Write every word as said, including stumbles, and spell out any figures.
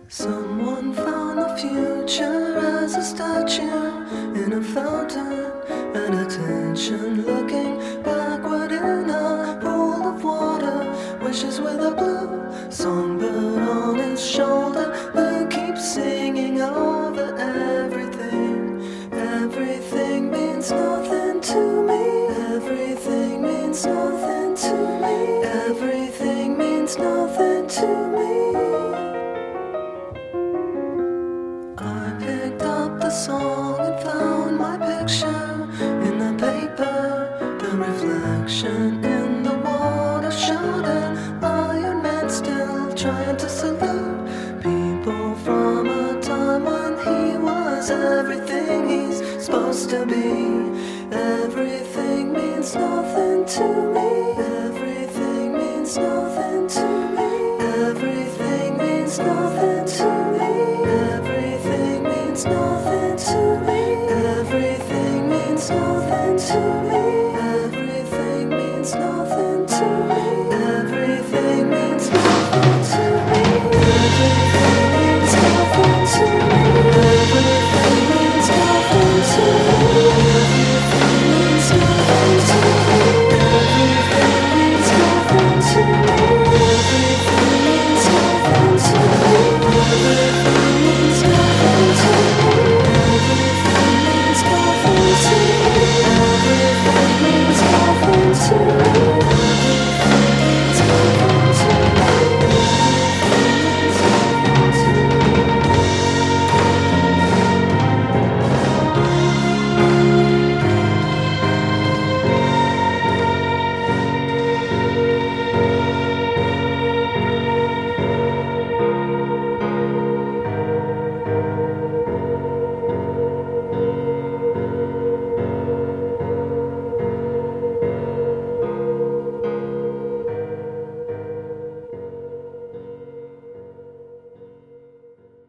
Someone found the future as a statue in a fountain, and attention looking backward in a pool of water. Wishes with a blue songbird on his shoulder, who keeps singing over everything. Everything means nothing to me. Everything means nothing to me. Everything means nothing to me. I picked up the song and found my picture in the paper. The reflection in the water showed an Iron Man still trying to salute people from a time when he was everything he's supposed to be. Everything means nothing to me. Everything means nothing